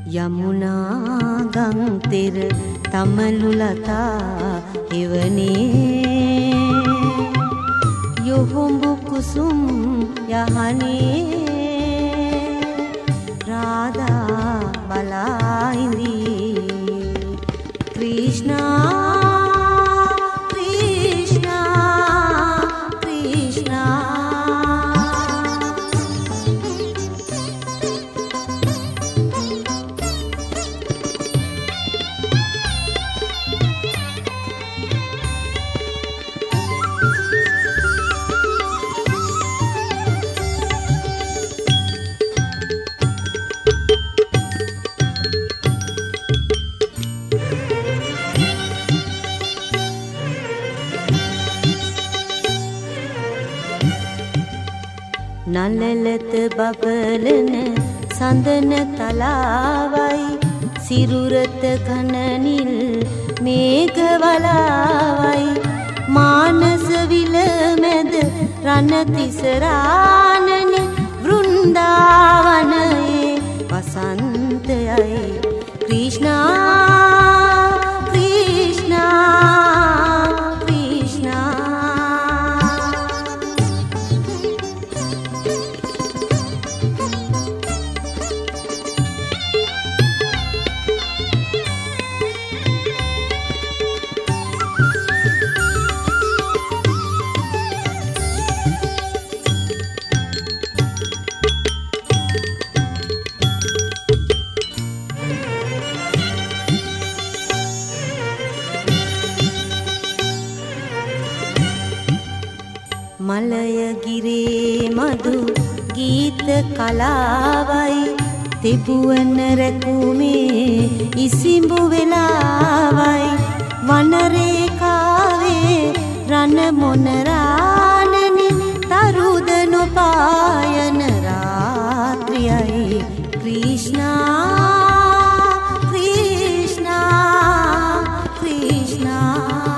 යමුනා ගං තෙර තමලු ලතා එවනේ යොහොඹු කුසුම් යහනේ රාධා බලා ඉඳී कृष्णा कृष्णा कृष्णा නලලත බබලන සඳන තලාවයි සිරුරත ඝනනිල් මේඝ වලාවයි මානස විල මැද රණ තිසරානන වෘන්දාවනයේ වසන්තයයි कृष्णा कृष्णा මලයගිරේ මధు ගීත කලාවයි තිබුවන රැකුමේ ඉසිඹු වෙලාවයි වනරේකාවේ රණ මොනරානනි තරුද නොපායන රාත්‍රියයි कृष्णा कृष्णा कृष्णा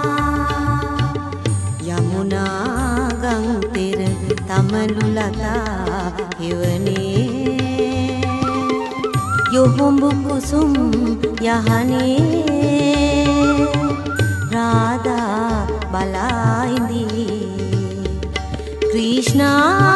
यमुना तेर තමලු ලතා එවනේ යොහොඹු කුසුම් යහනේ රාධා බලා ඉඳී कृष्णा